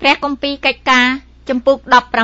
ព្រះគម្ពីរកិច្ចការជំពូក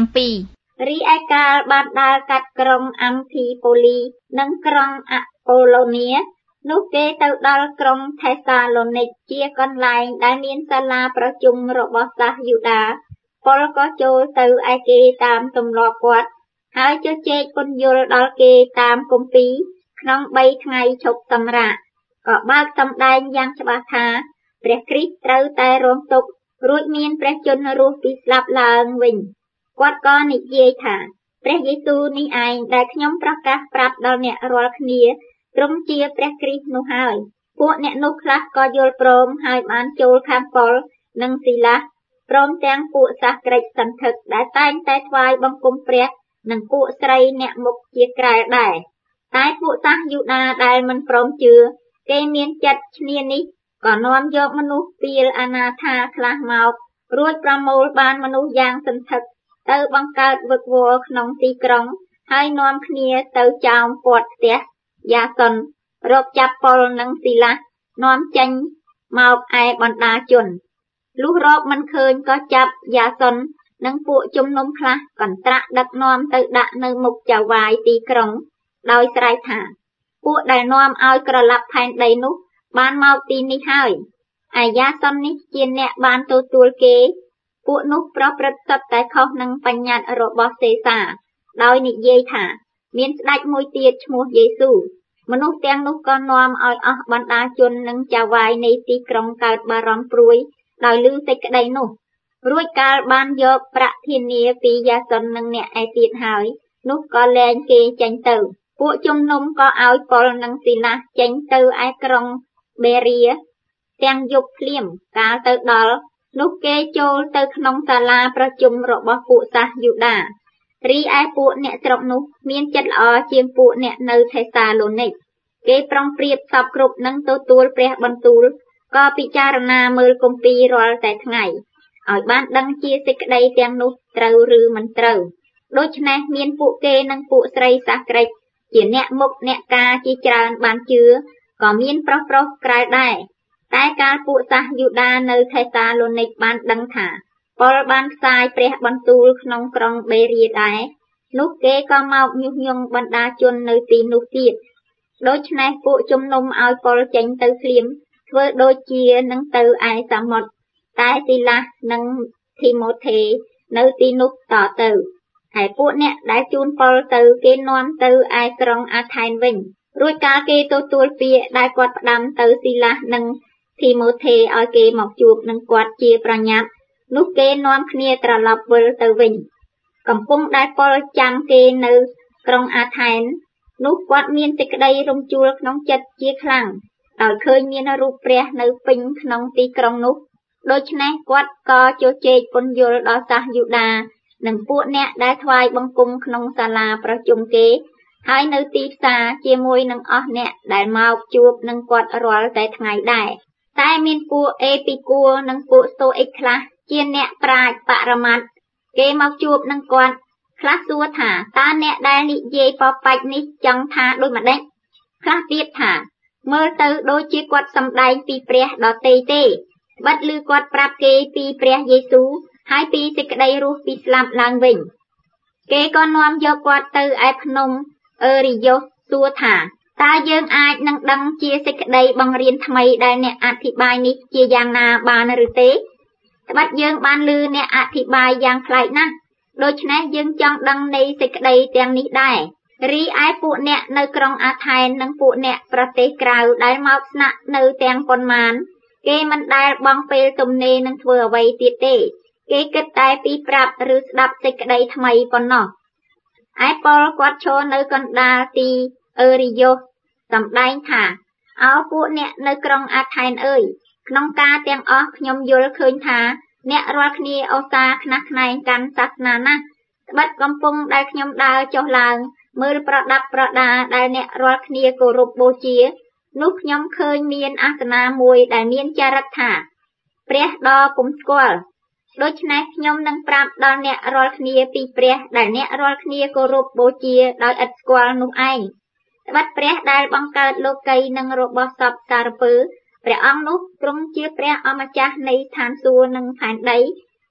17រីឯកាលបានដើរកាត់ក្រុងអាំភីប៉ូលីនិងក្រុងអាប៉ូឡូនៀនោះគេទៅដល់ក្រុងថេសាឡូនីកជាកន្លែងដែលមានសាលាប្រជុំរបស់សាសយូដាប៉ុលក៏ចូលទៅឯគេតាមទម្លាប់គាត់ហើយជជែកពន្យល់ដល់គេតាមគម្ពីរក្នុង3ថ្ងៃឈប់សម្រាកក៏បើកសម្ដែងយ៉ាងច្បាស់ថាព្រះគ្រីស្ទត្រូវតែរងទុក្ខរួចមានព្រះជន្មរស់ពីស្លាប់ឡើងវិញគាត់ក៏និយាយថាព្រះយេស៊ូវនេះឯងដែលខ្ញុំប្រកាសប្រាប់ដល់អ្នករាល់គ្នាទ្រង់ជាព្រះគ្រីស្ទនោះហើយពួកអ្នកនោះខ្លះក៏យល់ព្រមហើយបានចូលខាងប៉ុលនិងស៊ីឡាសព្រមទាំងពួកសាសក្រិចសន្ធឹកដែលតែងតែថ្វាយបង្គំព្រះនិងពួកស្រីអ្នកមុខជាក្រែលដែរតែពួកសាសយូដាដែលមិនព្រមជឿគេមានចិត្តឈ្នានីសក៏នាំយកមនុស្សពីលអនាថាខ្លះមករួចប្រមូលបានមនុស្សយ៉ាងសន្ធឹកទៅបង្កើតវឹកវរក្នុងទីក្រុងហើយនាំគ្នាទៅចោមព័ទ្ធផ្ទះយ៉ាសុនរកចាប់ប៉ុលនិងស៊ីឡាសនាំចេញមកឯបណ្ដាជនលុះរកមិនឃើញក៏ចាប់យ៉ាសុននិងពួកជំនុំខ្លះកន្ត្រាក់ដឹកនាំទៅដាក់នៅមុខចៅហ្វាយទីក្រុងដោយស្រែកថាពួកដែលនាំឲ្យក្រឡាប់ផែនដីនោះបានមកទីនេះហើយឯយ៉ាសុននេះជាអ្នកបានទទួលគេពួកនោះប្រព្រឹត្តសុទ្ធតែខុសនឹងបញ្ញត្តិរបស់សេសាដោយនិយាយថាមានស្ដេចមួយទៀតឈ្មោះយេស៊ូវមនុស្សទាំងនោះក៏នាំឲ្យអស់បណ្ដាជននិងចៅហ្វាយនៃទីក្រុងកើតបារម្ភព្រួយដោយឮសេចក្តីនោះរួចកាលបានយកប្រាក់ធានាពីយ៉ាសុននិងអ្នកឯទៀតហើយនោះក៏លែងគេចេញទៅពួកជំនុំក៏ឲ្យប៉ុលនិងស៊ីឡាសចេញទៅឯក្រុងបេរៀទាំងយប់ភ្លាមកាលទៅដល់នោះគេចូលទៅក្នុងសាលាប្រជុំរបស់ពួកសាសយូដារីឯពួកអ្នកស្រុកនោះមានចិត្តល្អជាងពួកអ្នកនៅថេសាឡូនីកគេប្រុងប្រៀបសពគ្រប់នឹងទទួលព្រះបន្ទូលក៏ពិចារណាមើលគម្ពីររាល់តែថ្ងៃឲ្យបានដឹងជាសេចក្តីទាំងនោះត្រូវឬមិនត្រូវដូច្នេះមានពួកគេនិងពួកស្រីសាសក្រិចជាអ្នកមុខអ្នកការជាច្រើនបានជឿក៏មានប្រុសក្រែលដែរតែកាលពួកសាសយូដានៅថេសាឡូនីកបានដឹងថាប៉ុលបានផ្សាយព្រះបន្ទូលក្នុងក្រុងបេរៀដែរនោះគេក៏មកញុះញង់បណ្ដាជននៅទីនោះទៀតដូច្នេះពួកជំនុំឲ្យប៉ុលចេញទៅភ្លាមធ្វើដូចជានឹងទៅឯសមុទ្រតែស៊ីឡាសនិងធីម៉ូថេនៅទីនោះតទៅហើយពួកអ្នកដែលជូនប៉ុលទៅគេនាំទៅឯក្រុងអាថែនវិញរួចកាលគេទទួលពាក្យដែលគាត់ផ្ដាំទៅស៊ីឡាសនិងធីម៉ូថេឲ្យគេមកជួបនឹងគាត់ជាប្រញាប់នោះគេនាំគ្នាត្រឡប់វិលទៅវិញកំពុងដែលប៉ុលចាំគេនៅក្រុងអាថែននោះគាត់មានសេចក្តីរំជួលក្នុងចិត្តជាខ្លាំងដោយឃើញមានរូបព្រះនៅពេញក្នុងទីក្រុងនោះដូច្នេះគាត់ក៏ជជែកពន្យល់ដល់សាសយូដានិងពួកអ្នកដែលថ្វាយបង្គំក្នុងសាលាប្រជុំគេហើយនៅទីផ្សារជាមួយនឹងអស់អ្នកដែលមកជួបនឹងគាត់រាល់តែថ្ងៃដែរតែមានពួកអេពីគួរនិងពួកស្តូអិកខ្លះជាអ្នកប្រាជ្ញបរមត្ថគេមកជួបនឹងគាត់ខ្លះសួរថាតើអ្នកដែលនិយាយបបាច់នេះចង់ថាដូចម្ដេចខ្លះទៀតថាមើលទៅដូចជាគាត់សម្ដែងពីព្រះដតេទេត្បិតឮគាត់ប្រាប់គេពីព្រះយេស៊ូវហើយពីសេចក្តីរស់ពីស្លាប់ឡើងវិញគេក៏នាំយកគាត់ទៅឯភ្នំអឺរីយ៉ូសសួរថាតើយើងអាចនឹងដឹងជាសេចក្តីបង្រៀនថ្មីដែលអ្នកអធិប្បាយនេះជាយ៉ាងណាបានឬទេត្បិតយើងបានឮអ្នកអធិប្បាយយ៉ាងប្លែកណាស់ដូច្នេះយើងចង់ដឹងនៃសេចក្តីទាំងនេះដែររីឯពួកអ្នកនៅក្រុងអាថែននិងពួកអ្នកប្រទេសក្រៅដែលមកស្នាក់នៅទាំងប៉ុន្មានគេមិនដែលបង់ពេលទំនេរនឹងធ្វើអ្វីទៀតទេគេគិតតែពីប្រាប់ឬស្ដាប់សេចក្តីថ្មីប៉ុណ្ណោះឯប៉ុលគាត់ឈរនៅកណ្ដាលទីអឺរីយ៉ូសសម្ដែងថាអោពួកអ្នកនៅក្រុងអាថែនអើយក្នុងការទាំងអស់ខ្ញុំយល់ឃើញថាអ្នករាល់គ្នាឧស្សាហ៍ខ្នះខ្នែងកាន់សាសនាណាស់ត្បិតកំពុងដែលខ្ញុំដើរចុះឡើងមើលប្រដាប់ប្រដាដែលអ្នករាល់គ្នាគោរពបូជានោះខ្ញុំឃើញមានអាសនៈមួយដែលមានចរិតថាព្រះដ៏ពុំស្គាល់ដូច្នេះខ្ញុំនឹងប្រាប់ដល់អ្នករាល់គ្នាពីព្រះដែលអ្នករាល់គ្នាគោរពបូជាដោយឥតស្គាល់នោះឯងត្បិតព្រះដែលបង្កើតលោកីនិងរបស់សពសារពើព្រះអង្គនោះទ្រង់ជាព្រះអម្ចាស់នៃឋានសួគ៌និងផែនដី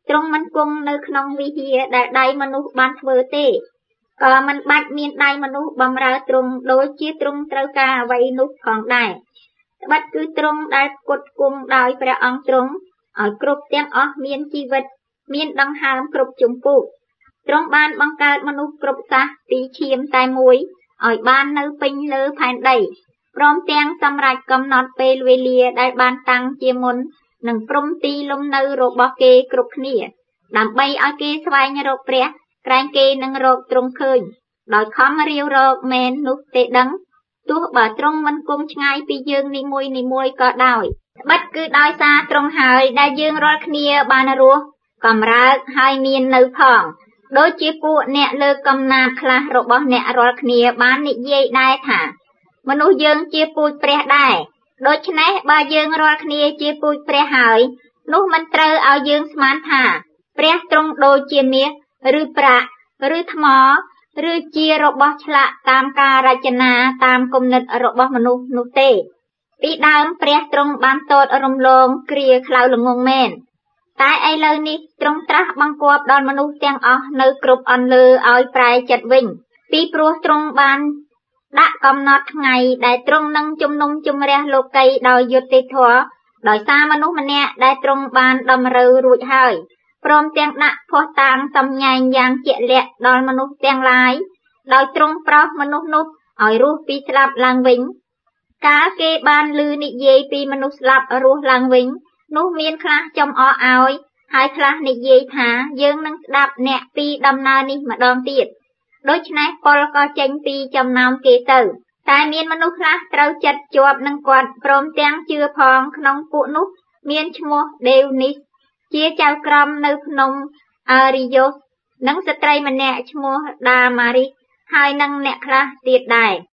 ទ្រង់មិនគង់នៅក្នុងវិហារដែលដៃមនុស្សបានធ្វើទេក៏មិនបាច់មានដៃមនុស្សបម្រើទ្រង់ដូចជាទ្រង់ត្រូវការអ្វីនោះផងដែរត្បិតគឺទ្រង់ដែលផ្គត់ផ្គង់ដោយព្រះអង្គទ្រង់ឲ្យគ្រប់ទាំងអស់មានជីវិតមានដង្ហើមគ្រប់ជំពូកទ្រង់បានបង្កើតមនុស្សគ្រប់សាសពីឈាមតែមួយឲ្យបាននៅពេញលើផែនដីព្រមទាំងសម្រាប់កំណត់ពេលវេលាដែលបានតាំងជាមុននិងព្រំទីលំនៅរបស់គេគ្រប់គ្នាដើម្បីឲ្យគេស្វែងរកព្រះក្រែងគេនឹងរកទ្រង់ឃើញដោយខំរាវរកមែននោះទេដឹងទោះបើទ្រង់មិនគង់ឆ្ងាយពីយើងនីមួយក៏ដោយត្បិតគឺដោយសារទ្រង់ហើយដែលយើងរាល់គ្នាបានរស់កំរើកហើយមាននៅផងដូចជាពួកអ្នកលើកកំណាព្យខ្លះរបស់អ្នករាល់គ្នាបាននិយាយដែរថាមនុស្សយើងជាពូជព្រះដែរដូច្នេះបើយើងរាល់គ្នាជាពូជព្រះហើយនោះមិនត្រូវឲ្យយើងស្មានថាព្រះទ្រង់ដូចជាមាសឬប្រាក់ឬថ្មឬជារបស់ឆ្លាក់តាមការរចនាតាមគំនិតរបស់មនុស្សនោះទេពីដើមព្រះទ្រង់បានតតរំលងគ្រាខ្លៅល្ងងមែនតែឥឡូវនេះទ្រង់ត្រាស់បង្គាប់ដល់មនុស្សទាំងអស់នៅគ្រប់អន្លើឲ្យប្រែចិត្តវិញពីព្រោះទ្រង់បានដាក់កំណត់ថ្ងៃដែលទ្រង់នឹងជំនុំជម្រះលោកីដោយយុត្តិធម៌ដោយសារមនុស្សម្នាក់ដែលទ្រង់បានតម្រូវរួចហើយព្រមទាំងដាក់ភស្តុតាងសំញែងយ៉ាងជាក់លាក់ដល់មនុស្សទាំងឡាយដោយទ្រង់ប្រោសមនុស្សនោះឲ្យរស់ពីស្លាប់ឡើងវិញកាលគេបានឮនិយាយពីមនុស្សស្លាប់រស់ឡើងវិញនោះមានខ្លះចំអកឲ្យហើយខ្លះនិយាយថាយើងនឹងស្ដាប់អ្នកពីដំណើរនេះម្ដងទៀតដូច្នេះពលក៏ចេញពីចំណោមគេទៅតែមានមនុស្សខ្លះត្រូវចិត្តជាប់នឹងគាត់ព្រមទាំងជឿផងក្នុងពួកនោះមានឈ្មោះដេវនីសជាចៅក្រមនៅភ្នំអរិយ៉ូសនិងស្ត្រីម្នាក់ឈ្មោះដាម៉ារីហើយនិងអ្នកខ្លះទៀតដែរ